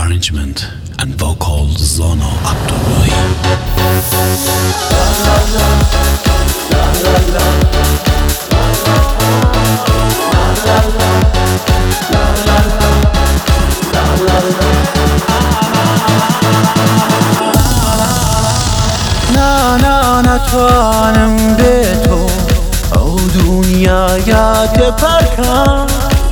arrangement and vocals Zono Abdullahi. نتوانم به تو او دنیا یاد پرکم.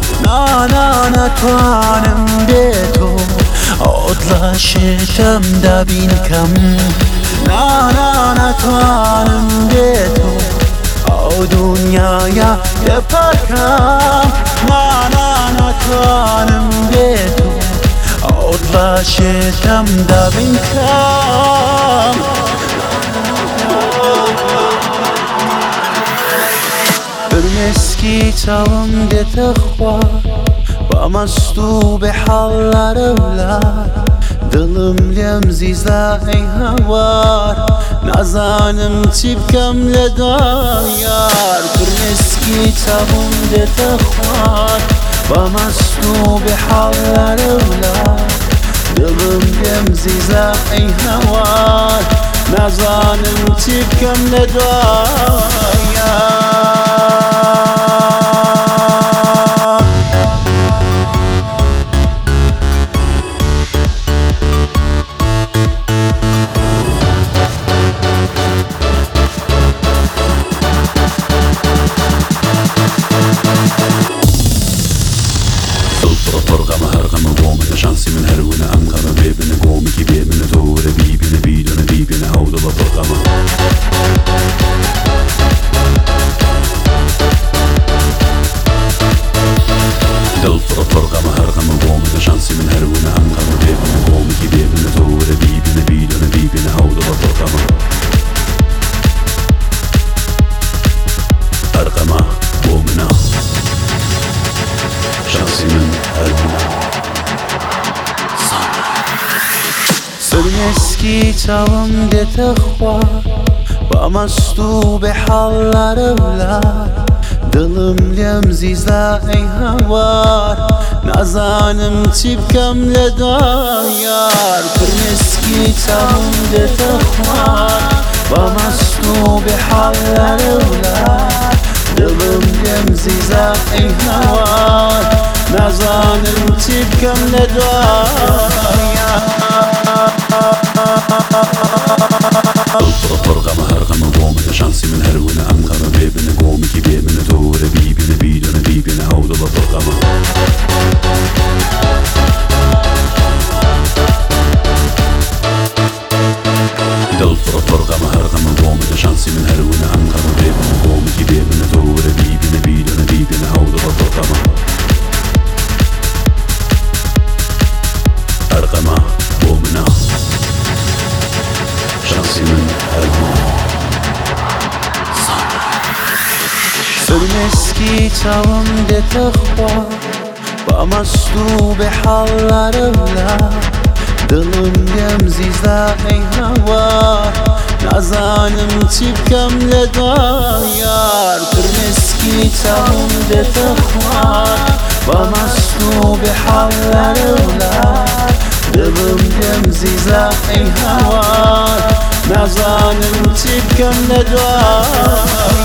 نتوانم به تو عدلشتم دبین کم. نتوانم به تو او دنیا یاد پرکم. نتوانم به تو عدلشتم دبین کم. برمسكي توم دي تخوى ومستو بحال رولار دلم لمزيزا اي هوار نازانم تبكم لدايار. برمسكي توم دي تخوى ومستو بحال رولار دلم لمزيزا اي هوار نازانم تبكم لدايار. فرقم هرقم قومك شانسي من هرونه أنقر بيبن قومك بيبن دور بيبن بيدون بيبن هود فرقم دل فرقم هرقم قومك شانسي من هرونه أنقر بيبن قومك بيبن دور بيبن بيدون بيبن هود فرقم هرقم قومنا شانسي من برمسكي توم دي تخوى ومستو بحال رولار دلم لمزيزا اي هوار نازانم تبكم لدايار. برمسكي توم دي تخوى ومستو بحال رولار دلم لمزيزا اي هوار نازانم تبكم لدايار. فرقم هرقم قومك شانسي من هرونه أنقر بيبن قومك بيبن دور بيبن بيدون بيبن هود فرقم دل فرقم هرقم قومك شانسي من هرونه أنقر بيبن قومك بيبن دور بيبن بيدون بيبن هود فرقم هرقم قومنا شانسي من هرونه برمسكي توم دي تخوى ومستو بحال رولار دلم لمزيزا اي هوار نازانم تبكم لدايار. برمسكي توم دي تخوى ومستو بحال رولار دلم لمزيزا اي هوار نازانم تبكم لدايار.